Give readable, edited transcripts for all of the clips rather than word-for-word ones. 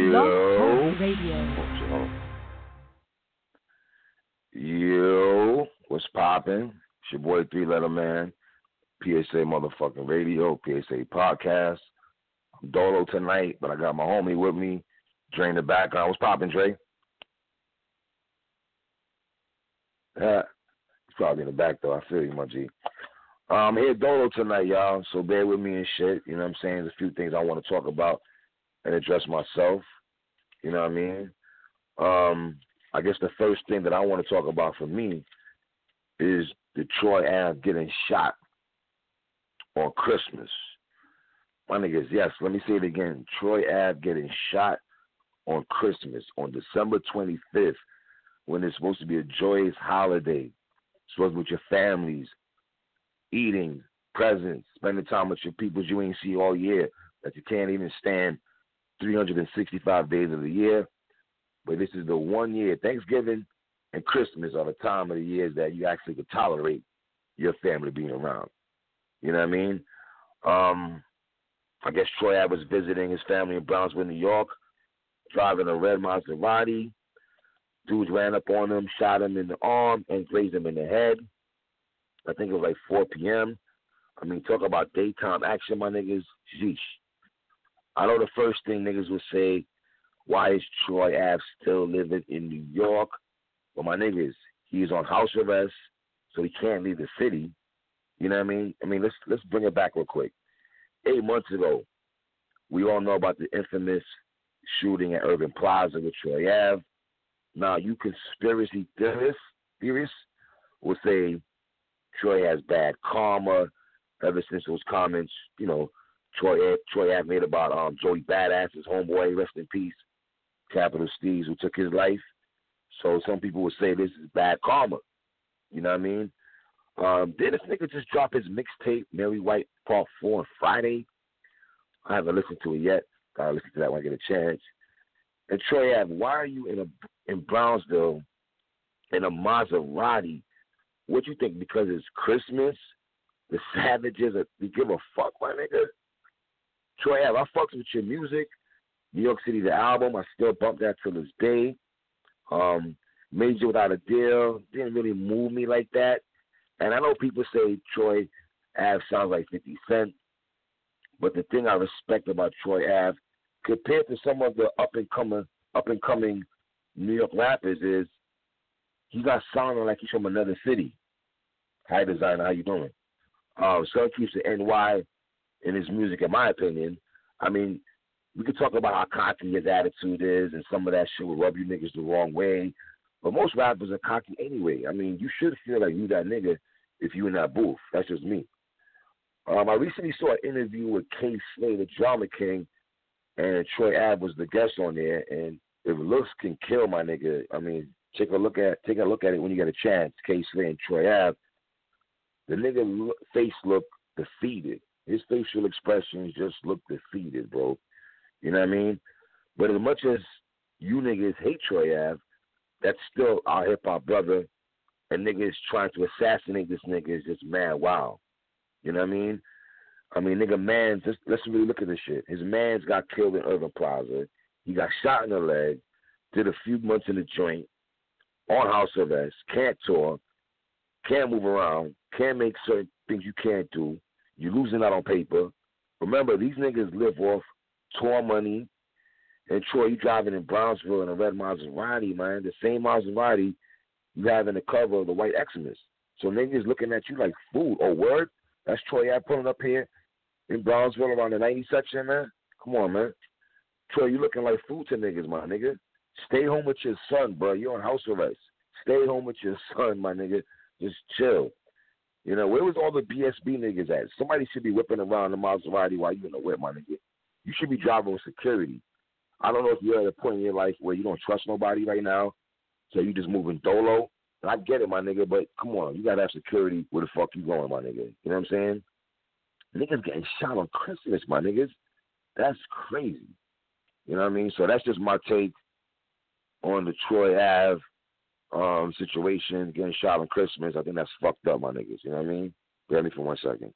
Blog Talk Yo. Radio. Yo. What's poppin'? It's your boy, Three Letter Man. PSA motherfucking radio. PSA podcast. I'm Dolo tonight, but I got my homie with me. Dre in the background. What's poppin', Dre? Yeah. He's probably in the back, though. I feel you, my G. I'm here Dolo tonight, y'all, so bear with me and shit. You know what I'm saying? There's a few things I want to talk about and address myself. You know what I mean? I guess the first thing that I want to talk about for me is the Troy Ave getting shot on Christmas. My niggas, yes, let me say it again. Troy Ave getting shot on Christmas, on December 25th, when it's supposed to be a joyous holiday. Supposed to be with your families, eating, presents, spending time with your people you ain't see all year, that you can't even stand 365 days of the year. But this is the 1 year. Thanksgiving and Christmas are the time of the years that you actually could tolerate your family being around. You know what I mean? I guess Troy Ave was visiting his family in Brownsville, New York, driving a red Maserati. Dudes ran up on him, shot him in the arm, and grazed him in the head. I think it was like 4 p.m. I mean, talk about daytime action, my niggas. Sheesh. I know the first thing niggas would say, why is Troy Ave still living in New York? Well, my niggas, he's on house arrest, so he can't leave the city. You know what I mean? Let's bring it back real quick. 8 months ago, we all know about the infamous shooting at Urban Plaza with Troy Ave. Now, you conspiracy theorists will say Troy has bad karma ever since those comments, you know, Troy Ave made about Joey Badass, his homeboy, rest in peace, Capital Steez, who took his life. So some people would say this is bad karma. You know what I mean? Did this nigga just drop his mixtape, Mary White Part 4 on Friday? I haven't listened to it yet. I'll listen to that when I get a chance. And Troy Ave, why are you in Brownsville in a Maserati? What you think? Because it's Christmas? The Savages, you give a fuck, my nigga? Troy Ave, I fucks with your music. New York City, the album, I still bump that to this day. Major Without a Deal didn't really move me like that. And I know people say Troy Ave sounds like 50 Cent, but the thing I respect about Troy Ave, compared to some of the up and coming New York rappers, is he got sounding like he's from another city. Hi, designer, how you doing? So keeps the NY in his music, in my opinion. I mean, we could talk about how cocky his attitude is, and some of that shit will rub you niggas the wrong way. But most rappers are cocky anyway. I mean, you should feel like you that nigga if you in that booth. That's just me. I recently saw an interview with K Slay, the Drama King, and Troy Ave was the guest on there. And if looks can kill, my nigga, I mean, take a look at it when you get a chance. K Slay and Troy Ave. The nigga face looked defeated. His facial expressions just look defeated, bro. You know what I mean? But as much as you niggas hate Troy Ave, that's still our hip-hop brother, and niggas trying to assassinate this nigga is just mad wow. You know what I mean? Nigga, man, just let's really look at this shit. His man's got killed in Urban Plaza. He got shot in the leg, did a few months in the joint, on house arrest, can't tour, can't move around, can't make certain things you can't do. You're losing out on paper. Remember, these niggas live off tour money. And Troy, you driving in Brownsville in a red Maserati, man. The same Maserati you have in the cover of the White Xmas. So niggas looking at you like food. Oh, word? That's Troy Ave pulling up here in Brownsville around the 90 section, man? Come on, man. Troy, you looking like food to niggas, my nigga. Stay home with your son, bro. You're on house arrest. Stay home with your son, my nigga. Just chill. You know, where was all the BSB niggas at? Somebody should be whipping around the Maserati while you in the whip, my nigga. You should be driving with security. I don't know if you're at a point in your life where you don't trust nobody right now, so you just moving dolo. And I get it, my nigga, but come on, you gotta have security where the fuck you going, my nigga. You know what I'm saying? Niggas getting shot on Christmas, my niggas. That's crazy. You know what I mean? So that's just my take on the Troy Ave situation, getting shot on Christmas. I think that's fucked up, my niggas. You know what I mean? Bear me for 1 second.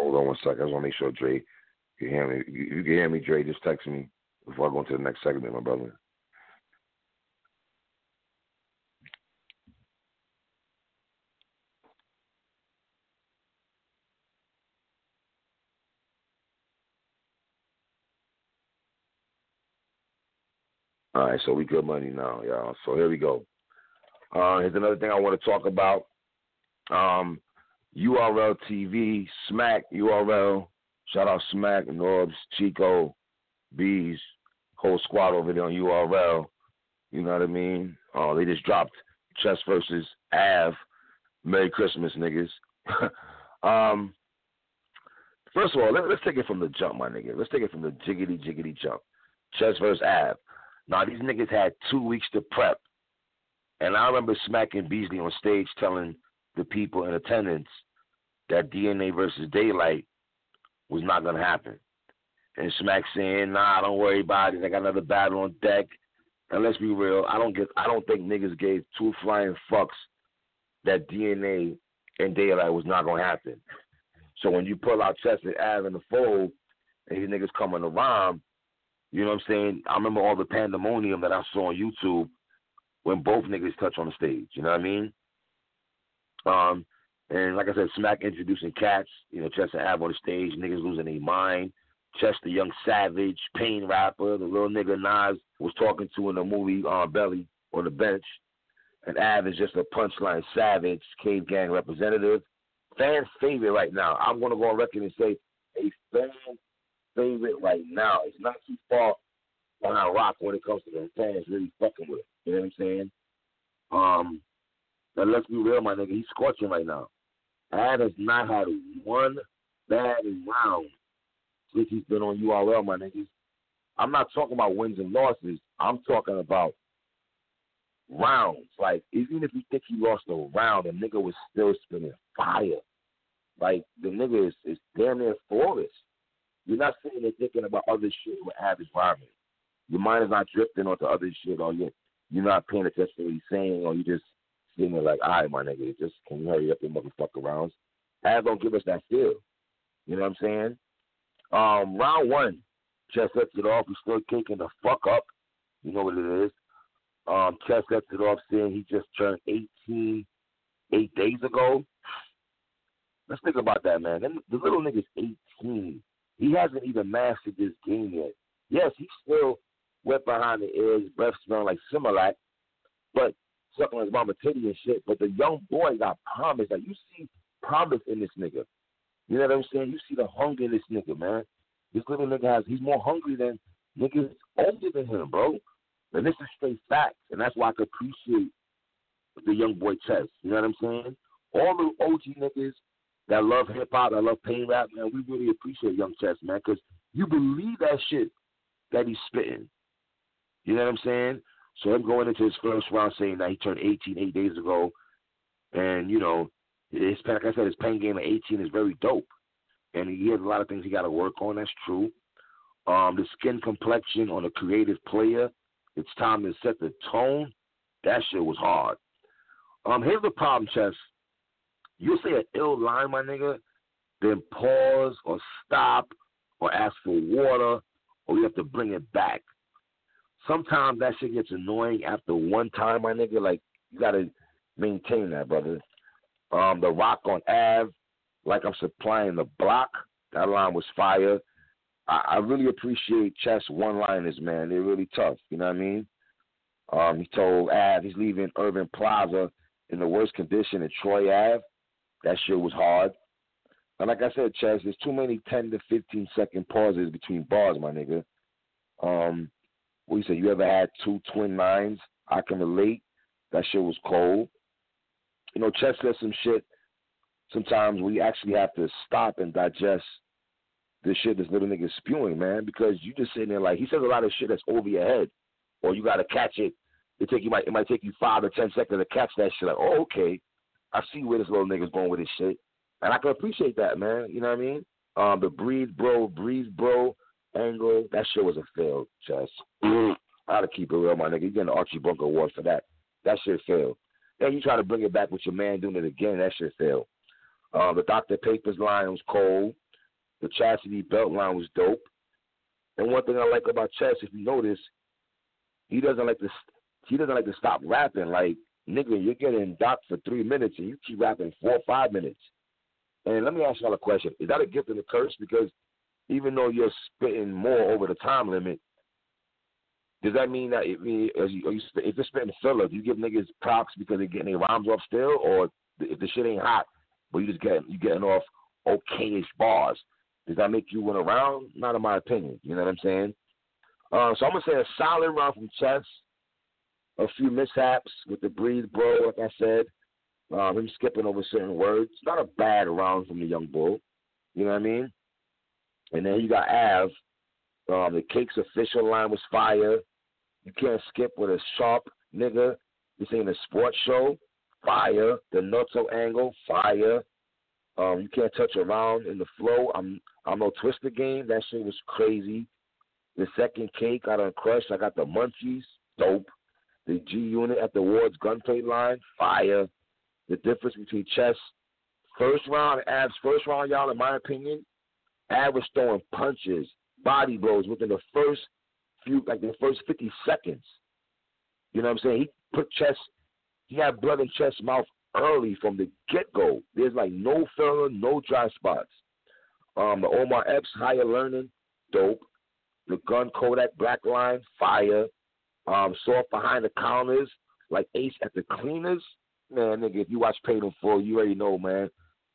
Hold on 1 second. I just want to make sure Dre can hear me. You can hear me, Dre. Just text me before I go into the next segment, my brother. All right, so we good money now, y'all. So here we go. Here's another thing I want to talk about. URL TV, Smack, URL. Shout out Smack, Norbs, Chico, Bees, whole squad over there on URL. You know what I mean? They just dropped Chess versus Av. Merry Christmas, niggas. First of all, let's take it from the jump, my nigga. Let's take it from the jiggity jump. Chess versus Av. Now, these niggas had 2 weeks to prep. And I remember Smack and Beasley on stage telling the people in attendance that DNA versus Daylight was not going to happen. And Smack saying, nah, don't worry about it. I got another battle on deck. And let's be real, I don't think niggas gave two flying fucks that DNA and Daylight was not going to happen. So when you pull out Chess and Av in the fold and these niggas coming around, you know what I'm saying? I remember all the pandemonium that I saw on YouTube when both niggas touch on the stage. You know what I mean? And like I said, Smack introducing cats, you know, Chess and Av on the stage, niggas losing their mind. Chess, the young savage, pain rapper, the little nigga Nas was talking to in the movie Belly on the bench. And Av is just a punchline savage, cave gang representative. Fan favorite right now. I'm going to go on record and say a fan favorite right now. It's not too far behind Rock when it comes to the fans really fucking with it. You know what I'm saying? But let's be real, my nigga. He's scorching right now. Av has not had one bad round since he's been on URL, my niggas. I'm not talking about wins and losses. I'm talking about rounds. Like, even if you think he lost a round, the nigga was still spinning fire. Like, the nigga is damn near flawless. You're not sitting there thinking about other shit with Av is vibing. Your mind is not drifting onto other shit, or you're not paying attention to what he's saying, or you just sitting there like, all right, my nigga, just can you hurry up and motherfucker rounds? Av don't give us that feel. You know what I'm saying? Round one, Chess sets it off. He's still kicking the fuck up. You know what it is. Chess sets it off saying he just turned 18 8 days ago. Let's think about that, man. The little nigga's 18. He hasn't even mastered this game yet. Yes, he's still wet behind the ears, breath smelling like Similac, but sucking his mama titty and shit. But the young boy got promise. Like, you see promise in this nigga. You know what I'm saying? You see the hunger in this nigga, man. This little nigga he's more hungry than niggas older than him, bro. And this is straight facts. And that's why I could appreciate the young boy Chess. You know what I'm saying? All the OG niggas that love hip-hop, that love pain rap, man, we really appreciate young Chess, man, because you believe that shit that he's spitting. You know what I'm saying? So him going into his first round saying that he turned 18 8 days ago, and, you know, like I said, his pain game at 18 is very dope. And he has a lot of things he got to work on. That's true. The skin complexion on a creative player, it's time to set the tone. That shit was hard. Here's the problem, Chess. You'll say an ill line, my nigga, then pause or stop or ask for water or you have to bring it back. Sometimes that shit gets annoying after one time, my nigga. Like, you got to maintain that, brother. The Rock on Av, like I'm supplying the block. That line was fire. I really appreciate Chess one-liners, man. They're really tough. You know what I mean? He told Av he's leaving Urban Plaza in the worst condition in Troy Ave. That shit was hard. And like I said, Chess, there's too many 10 to 15-second pauses between bars, my nigga. What you say? You ever had two twin nines? I can relate. That shit was cold. You know, Chess says some shit sometimes we actually have to stop and digest the shit this little nigga's spewing, man, because you just sitting there like, he says a lot of shit that's over your head, or you got to catch it. It might take you 5 or 10 seconds to catch that shit. Like, oh, okay, I see where this little nigga's going with his shit. And I can appreciate that, man. You know what I mean? The breeze bro angle, that shit was a fail, Chess. I gotta keep it real, my nigga. You getting the Archie Bunker Award for that. That shit failed. Then you try to bring it back with your man doing it again, that shit failed. The Dr. Papers line was cold. The Chastity belt line was dope. And one thing I like about Chess, if you notice, he doesn't like to stop rapping. Like, nigga, you're getting docked for 3 minutes and you keep rapping 4 or 5 minutes. And let me ask y'all a question. Is that a gift and a curse? Because even though you're spitting more over the time limit, does that mean that if you're spitting filler, do you give niggas props because they're getting their rhymes off still? Or if the shit ain't hot, but you getting off okayish bars, does that make you win a round? Not in my opinion. You know what I'm saying? So I'm going to say a solid round from Chess. A few mishaps with the breathe, bro, like I said. Him skipping over certain words. Not a bad round from the young bull. You know what I mean? And then you got Av. The Cake's official line was fire. You can't skip with a sharp nigga. This ain't a sports show. Fire. The Nutso angle. Fire. You can't touch around in the flow. I'm no Twister game. That shit was crazy. The second Cake got uncrushed. I got the munchies. Dope. The G Unit at the Ward's gunplay line. Fire. The difference between Chess first round and Av's first round, y'all, in my opinion, Av was throwing punches, body blows within the first 50 seconds. You know what I'm saying? He had blood in Chess' mouth early from the get-go. There's like no filler, no dry spots. The Omar Epps, higher learning, dope. The Gun Kodak Black line, fire. Soft behind the counters, like Ace at the cleaners. Man, nigga, if you watch Paid in Full, you already know, man.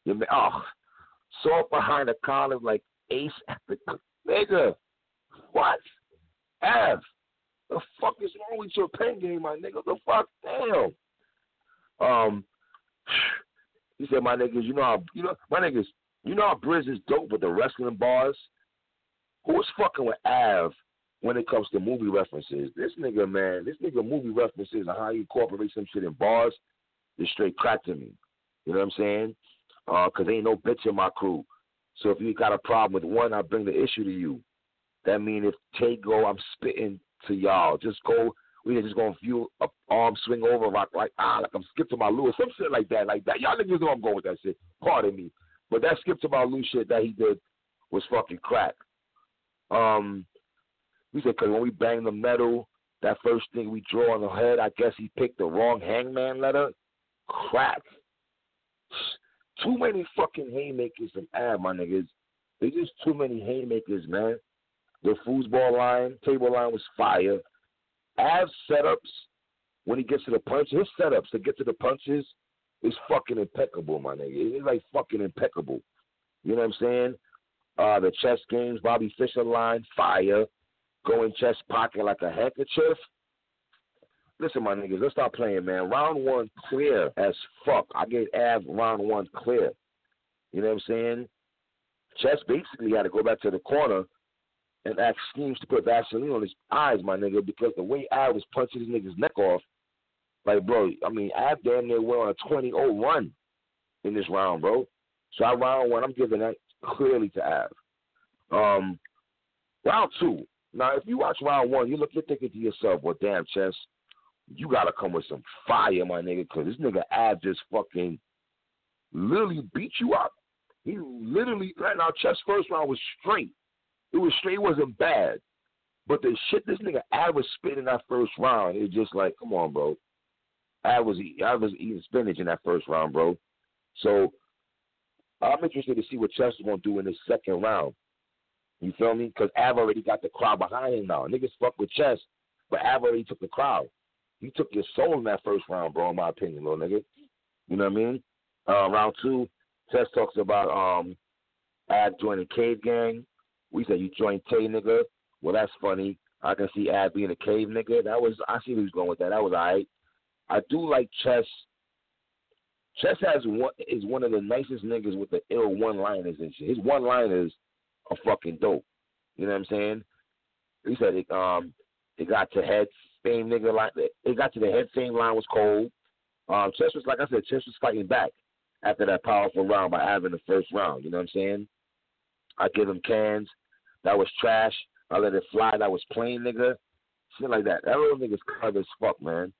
Soft behind the counters, like Ace at the nigga. What? Av, the fuck is wrong with your pen game, my nigga? The fuck, damn. He said, my niggas, you know how Briz is dope with the wrestling bars. Who's fucking with Av when it comes to movie references? This nigga movie references and how you incorporate some shit in bars is straight crack to me. You know what I'm saying? Because ain't no bitch in my crew. So if you got a problem with one, I bring the issue to you. That mean if Tay go, I'm spitting to y'all. Just go. We just gonna view a arm swing over like I'm skip to my Lou or some shit like that. Y'all niggas know I'm going with that shit. Pardon me. But that skip to my Lou shit that he did was fucking crack. We said, because when we bang the metal, that first thing we draw on the head, I guess he picked the wrong hangman letter. Crack. Too many fucking haymakers from Av, my niggas. There's just too many haymakers, man. The foosball line, table line was fire. Av's setups, when he gets to the punch, his setups to get to the punches is fucking impeccable, my nigga. It's like fucking impeccable. You know what I'm saying? The chess games, Bobby Fischer line, fire. Go in chest pocket like a handkerchief. Listen, my niggas, let's start playing, man. Round one, clear as fuck. I gave Av round one clear. You know what I'm saying? Chess basically had to go back to the corner and ask Schemes to put Vaseline on his eyes, my nigga, because the way Av was punching his nigga's neck off, like, bro, I mean, Av damn near went on a 20-0 run in this round, bro. So round one, I'm giving that clearly to Av. Round two. Now, if you watch round one, you're thinking to yourself, well, damn, Chess, you got to come with some fire, my nigga, because this nigga Av just fucking literally beat you up. He literally, right now, Chess first round was straight. It was straight. It wasn't bad. But the shit this nigga Av was spitting in that first round, it's just like, come on, bro. Av was eating spinach in that first round, bro. So I'm interested to see what Chess is going to do in this second round. You feel me? Because Av already got the crowd behind him now. Niggas fuck with Chess, but Av already took the crowd. He took your soul in that first round, bro, in my opinion, little nigga. You know what I mean? Round two, Chess talks about Av joining Cave Gang. We said you joined Tay, nigga. Well, that's funny. I can see Av being a cave nigga. I see where he's going with that. That was all right. I do like Chess. Chess is one of the nicest niggas with the ill one-liners and shit. His one-liners are fucking dope. You know what I'm saying? He said it got to head fame nigga like that. It got to the head fame line was cold. Chess was, like I said, Chess was fighting back after that powerful round by Av in the first round. You know what I'm saying? I give him cans. That was trash. I let it fly. That was plain, nigga. Shit like that. That little nigga's clever as fuck, man.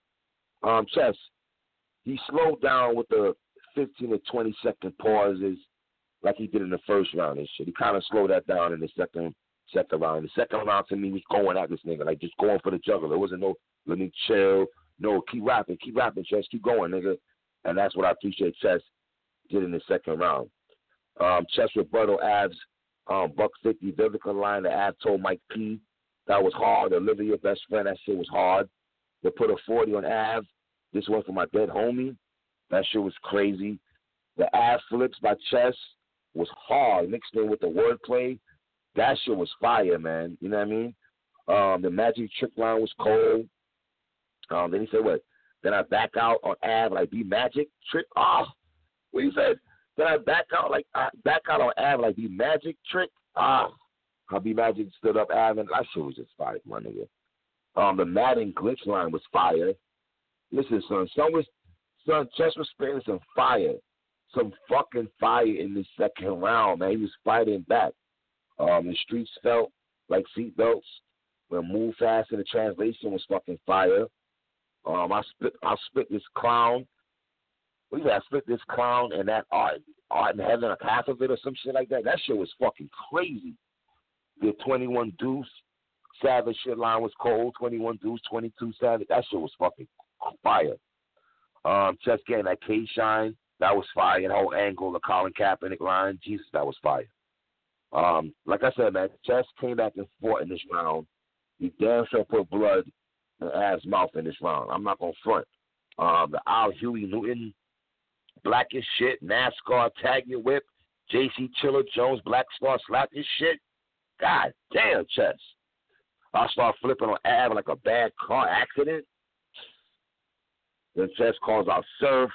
Chess, he slowed down with the 15 to 20 second pauses. like he did in the first round and shit. He kind of slowed that down in the second round. The second round to me was going at this nigga, like just going for the juggler. There wasn't no let me chill. No, keep rapping, Chess, keep going, nigga. And that's what I appreciate Chess did in the second round. Chess rebuttal Av's $150 Vivica line that Av told Mike P. That was hard. Olivia, best friend, that shit was hard. They put a 40 on Av. This one for my dead homie. That shit was crazy. The Av flips by Chess was hard, mixed in with the wordplay. That shit was fire, man. You know what I mean? The magic trick line was cold. Then he said, what? Then I back out on Av like be magic trick. Oh, what he said? Then I back out on Av like be magic trick. How be magic stood up Av and that shit was just fire, my nigga. The Madden glitch line was fire. Listen, son, Chess was spitting some fire. Some fucking fire in the second round, man. He was fighting back. The streets felt like seatbelts. When Move Fast in the translation was fucking fire. I spit this clown. I spit this clown and that art in heaven, like half of it or some shit like that. That shit was fucking crazy. The 21 Deuce Savage shit line was cold. 21 Deuce, 22 Savage. That shit was fucking fire. Chess getting that K-Shine. That was fire. The whole angle, the Colin Kaepernick line. Jesus, that was fire. Like I said, man, Chess came back and fought in this round. He damn sure put blood in Av's mouth in this round. I'm not going to front. The Al Huey Newton, black as shit, NASCAR, tag your whip, J.C. Chiller Jones, Black Star, slap this shit. God damn, Chess. I start flipping on Av like a bad car accident. Then Chess calls out Surf.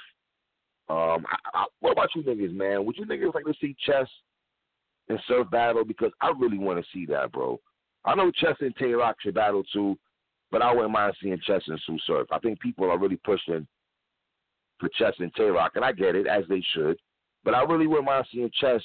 What about you niggas, man? Would you niggas like to see Chess and Surf battle? Because I really want to see that, bro. I know Chess and Tay-Rock should battle too, but I wouldn't mind seeing Chess and Sue Surf. I think people are really pushing for Chess and Tay-Rock, and I get it, as they should. But I really wouldn't mind seeing Chess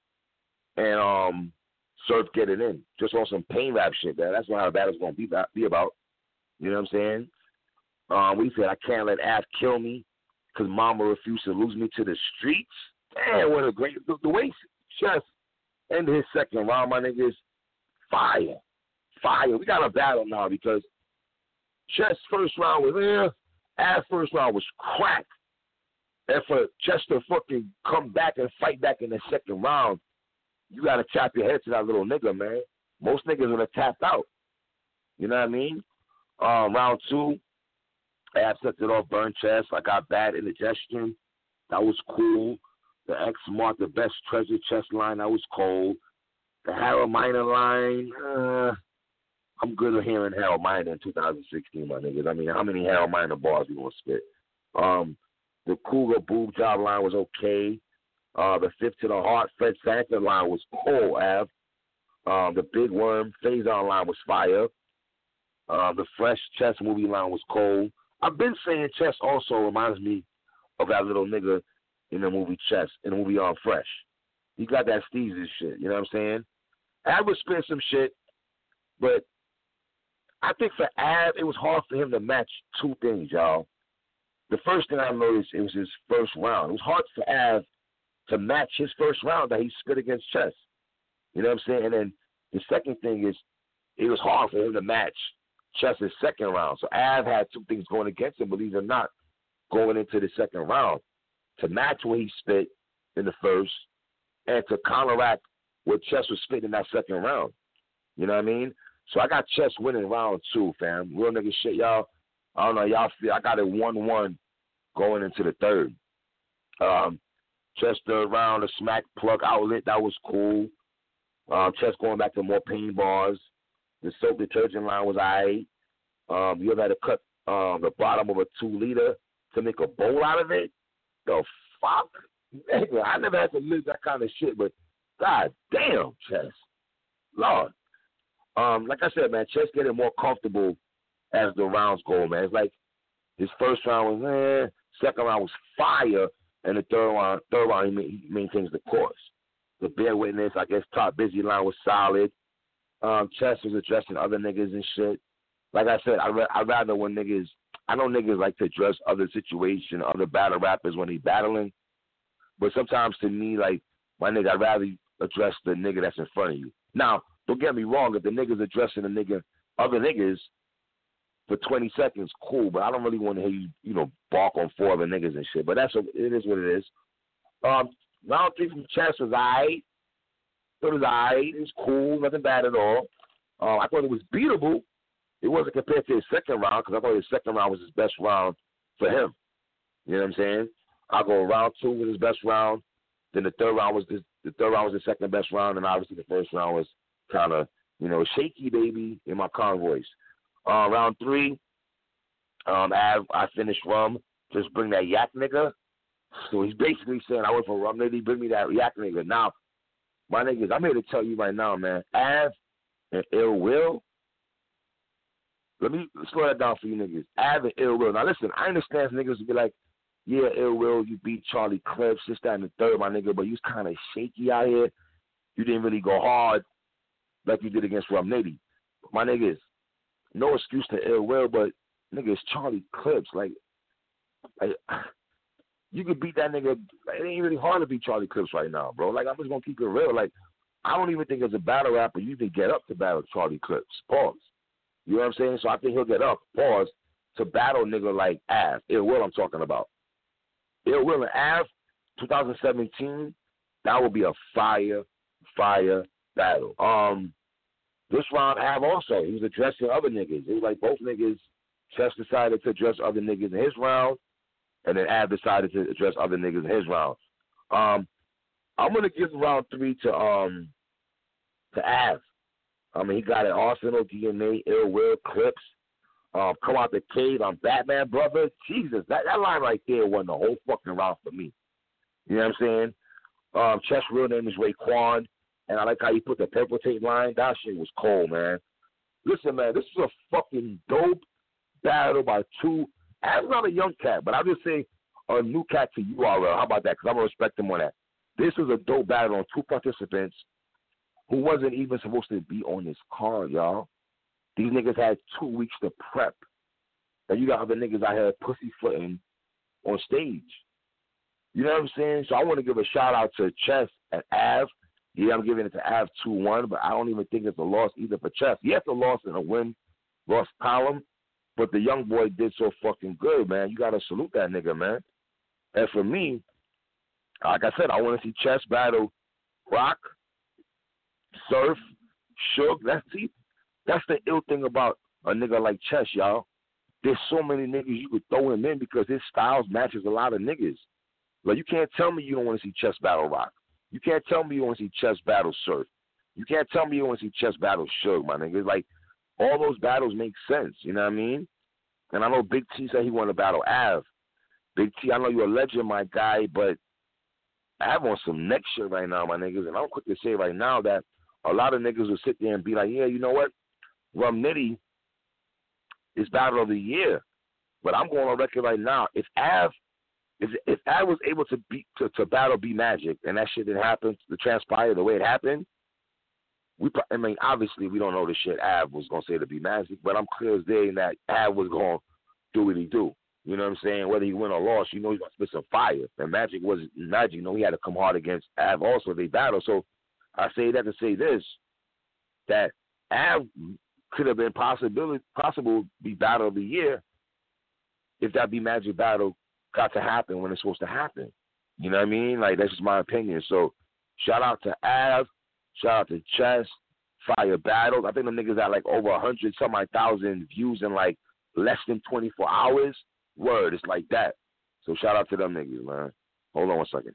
and Surf get it in. Just on some pain rap shit, man. That's what how the battle's going to be about. You know what I'm saying? We said, I can't let Av kill me because mama refused to lose me to the streets. Damn, what a great... The way Chess ended his second round, my niggas, fire. We got a battle now because Chess' first round was there. Av's first round was crack. And for Chess to fucking come back and fight back in the second round, you got to tap your head to that little nigga, man. Most niggas would have tapped out. You know what I mean? Round two, Av sets it off, burn Chess. I got bad indigestion. That was cool. The X marked the best treasure chest line. That was cold. The Harold Miner line, I'm good at hearing Harold Miner in 2016, my niggas. I mean, how many Harold Miner bars we gonna spit? The Cougar Boob Job line was okay. The Fifth to the Heart Fred Sanford line was cool, Av. The Big Worm Faison line was fire. The Fresh Chess movie line was cold. I've been saying Chess also reminds me of that little nigga in the movie Chess, in the movie Fresh. He got that Steezy shit, you know what I'm saying? Av was spitting some shit, but I think for Av, it was hard for him to match two things, y'all. The first thing I noticed, it was his first round. It was hard for Av to match his first round that he spit against Chess. You know what I'm saying? And then the second thing is, it was hard for him to match Chess's second round. So Av had two things going against him, believe it or not, going into the second round. To match what he spit in the first, and to counteract what Chess was spitting in that second round. You know what I mean? So I got Chess winning round two, fam. Real nigga shit, y'all. I don't know, y'all feel I got it 1-1 going into the third. Chess third round, the smack plug outlet, that was cool. Chess going back to more pain bars. The soap detergent line was alright. You ever had to cut the bottom of a 2-liter to make a bowl out of it? The fuck? Nigga, I never had to live that kind of shit, but god damn, Chess. Lord. Like I said, man, Chess getting more comfortable as the rounds go, man. It's like his first round was second round was fire, and the third round he maintains the course. The Bear Witness, I guess, Top Busy line was solid. Chess was addressing other niggas and shit. Like I said, I'd rather when niggas, I know niggas like to address other situations, other battle rappers when they battling, but sometimes to me, like, My nigga, I'd rather address the nigga that's in front of you. Now, don't get me wrong. If the nigga's addressing the nigga, other niggas for 20 seconds, cool. But I don't really want to hear you, bark on four other niggas and shit. But it is what it is. Round three from Chess was alright. It was alright. It was cool. Nothing bad at all. I thought it was beatable. It wasn't compared to his second round because I thought his second round was his best round for him. You know what I'm saying? I'll go round two was his best round. Then the third round was the second best round, and obviously the first round was kind of shaky baby in my con voice. Round three, I finished Rum. Just bring that yak nigga. So he's basically saying I went for Rum Nitty, bring me that yak nigga. Now, my niggas, I'm here to tell you right now, man. Av and Ill Will. Let me slow that down for you niggas. Av and Ill Will. Now listen, I understand niggas will be like, yeah, Ill Will, you beat Charlie Clips, this, that, and the third, my nigga, but you was kind of shaky out here. You didn't really go hard like you did against Rum Nitty. My niggas, no excuse to Ill Will, but nigga, it's Charlie Clips. Like, you could beat that nigga. It ain't really hard to beat Charlie Clips right now, bro. Like, I'm just gonna keep it real. Like, I don't even think as a battle rapper you can get up to battle Charlie Clips. Pause. You know what I'm saying? So I think he'll get up, pause, to battle a nigga like Av. Ill Will I'm talking about. Ill Will and Av, 2017, that will be a fire battle. This round, Av also, he was addressing other niggas. It was like both niggas just decided to address other niggas in his round, and then Av decided to address other niggas in his round. I'm gonna give round three to Av. I mean, he got an Arsenal, DNA, Ill Will, Clips. Come out the cave, I'm Batman, brother. Jesus, that line right there won the whole fucking round for me. You know what I'm saying? Chess' real name is Raekwon, and I like how you put the purple tape line. That shit was cold, man. Listen, man, this is a fucking dope battle by two. Av's not a young cat, but I'll just say a new cat to URL. How about that? Because I'm going to respect him on that. This was a dope battle on two participants who wasn't even supposed to be on this card, y'all. These niggas had 2 weeks to prep. And you got other niggas out here pussyfooting on stage. You know what I'm saying? So I want to give a shout-out to Chess and Av. Yeah, I'm giving it to Av 2-1, but I don't even think it's a loss either for Chess. Yes, a loss and a win-loss column, but the young boy did so fucking good, man. You got to salute that nigga, man. And for me, like I said, I want to see Chess battle Rock, Surf, Suge. That's the ill thing about a nigga like Chess, y'all. There's so many niggas you could throw him in because his styles matches a lot of niggas. Like, you can't tell me you don't want to see Chess battle Rock. You can't tell me you want to see Chess battle Surf. You can't tell me you want to see Chess battle Suge, my nigga. Like, all those battles make sense, you know what I mean? And I know Big T said he wanted to battle Av. Big T, I know you're a legend, my guy, but Av on some next shit right now, my niggas. And I'm quick to say right now that a lot of niggas will sit there and be like, yeah, you know what? Rum Nitty is battle of the year. But I'm going on record right now. If Av was able to battle B Magic and that shit didn't happen, to transpire the way it happened, obviously we don't know the shit Av was going to say to B Magic, but I'm clear as day that Av was going to do what he do. You know what I'm saying? Whether he win or lost, you know he's going to spit some fire. And Magic, you know, he had to come hard against Av also. They battle. So I say that to say this, that Av could have been possible be battle of the year if that B Magic battle got to happen when it's supposed to happen. You know what I mean? Like, that's just my opinion. So shout out to Av, shout out to Chess, fire battles. I think the niggas had like over 100,000 views in like less than 24 hours. Word, it's like that. So shout out to them niggas, man. Hold on one second.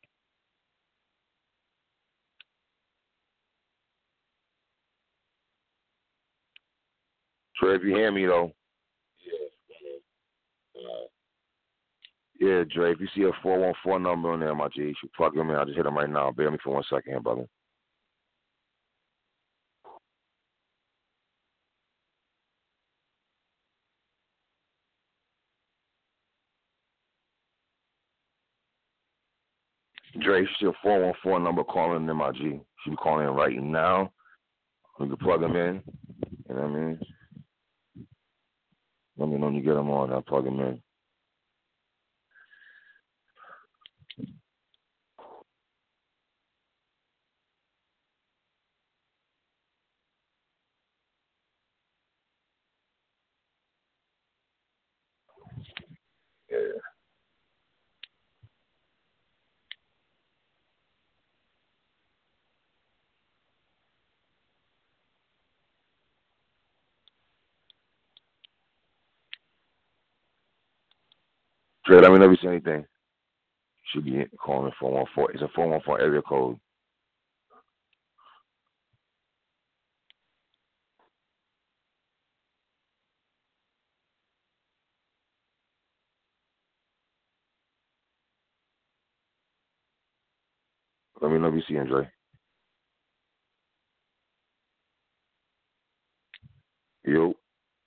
Trey, if you hear me, though. Yeah, Dre, if you see a 414 number on there, my G, you should plug him in. I'll just hit him right now. Bear me for 1 second here, brother. Dre, if you see a 414 number calling in, my G, you should be calling in right now. You can plug him in. You know what I mean? Let me know when you get him on. I'll plug him in. Trey, let me know if you see anything. Should be calling 414. It's a 414 area code. Let me know if you see him, Dre. Yo.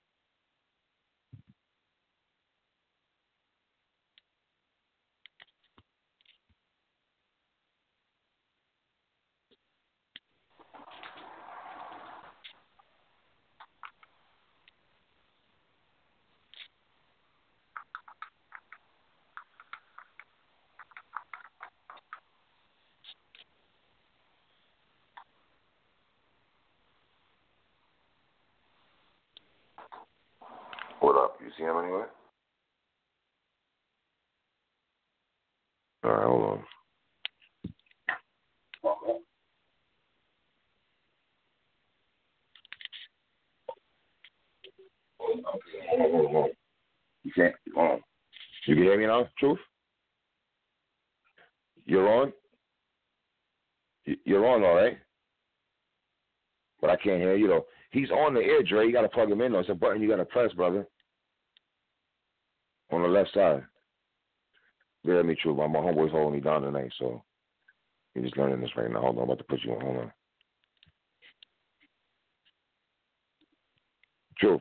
What up? You see him anywhere? All right, hold on. Hold on. You can't. Hold on. You can hear me now, Truth? You're on? You're on, all right? But I can't hear you, though. He's on the air, Dre. You got to plug him in, though. It's a button you got to press, brother. On the left side. Bear me, Truth. My homeboy's holding me down tonight, so you're just learning this right now. Hold on. I'm about to put you on. Hold on. Truth.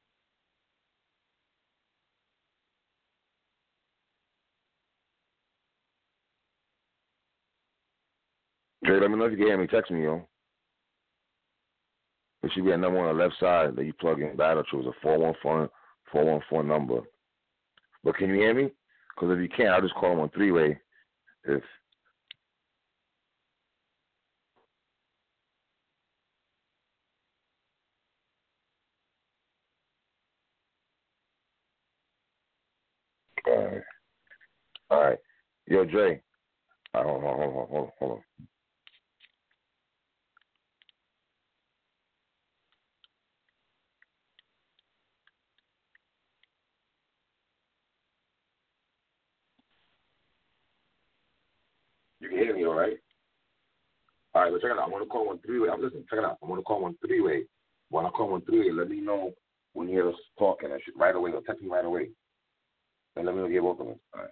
Dre, let me know if you can hear me. Text me, yo. There should be a number on the left side that you plug in Battle Truth. It's a 414 number. But can you hear me? Because if you can't, I'll just call him on three-way. If all right. Yo, Dre. Hold on. You can hear me, all right? All right, but check it out. I'm going to call one three-way. Listen, check it out. I'm going to call one three-way. When I call one three-way, let me know when you hear us talking. That shit right away. Or text me right away. And let me know if you both of them. All right.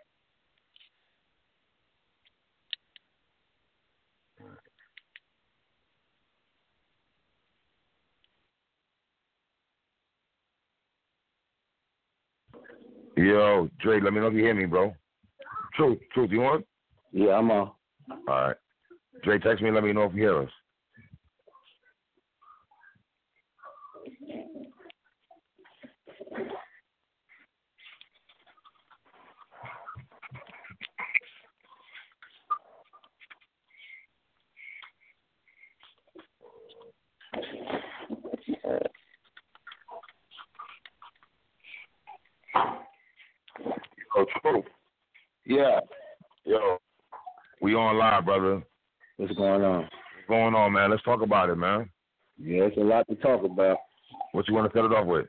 Yo, Dre, let me know if you hear me, bro. Truth, you on? Yeah, I'm on. All right. Dre, text me and let me know if you hear us. Oh, Truth. Yeah. Yo, we on live, brother. What's going on? What's going on, man? Let's talk about it, man. Yeah, it's a lot to talk about. What you want to set it off with?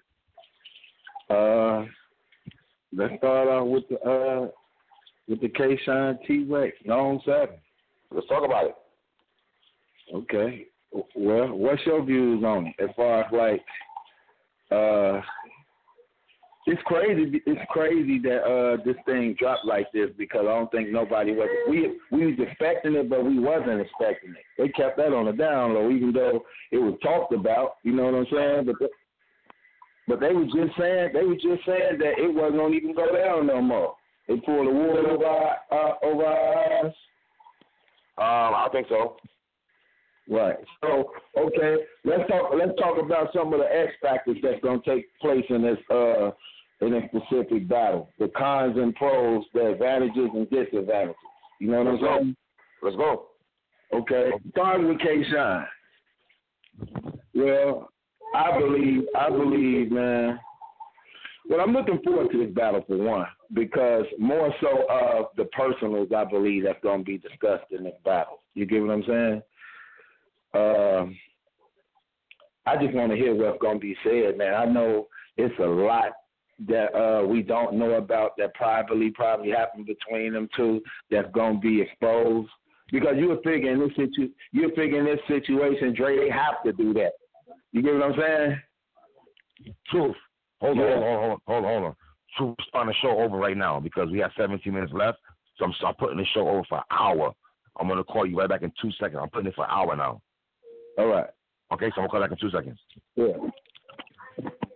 Let's start off with the K-Shine T-Rex, Zone 7. Let's talk about it. Okay. Well, what's your views on it? As far as like, it's crazy. It's crazy that this thing dropped like this because I don't think nobody was. We was expecting it, but we wasn't expecting it. They kept that on the down low, even though it was talked about. You know what I'm saying? But they were just saying that it wasn't gonna even go down no more. They pulled the wool over our eyes. I think so. Right. So okay, let's talk about some of the X factors that's gonna take place in this specific battle. The cons and pros, the advantages and disadvantages. You know what I'm saying? Let's go. Okay. Starting with K-Shine. Well, I believe, man. Well, I'm looking forward to this battle for one, because more so of the personals I believe that's going to be discussed in this battle. You get what I'm saying? I just want to hear what's going to be said, man. I know it's a lot that we don't know about that probably happened between them two that's gonna be exposed? Because you were figuring this situation, Dre, they have to do that. You get what I'm saying? Truth. Hold on. Truth, starting the show over right now because we have 17 minutes left. So I'm putting the show over for an hour. I'm gonna call you right back in 2 seconds. I'm putting it for an hour now. All right. Okay, so I'm gonna call back in 2 seconds. Yeah.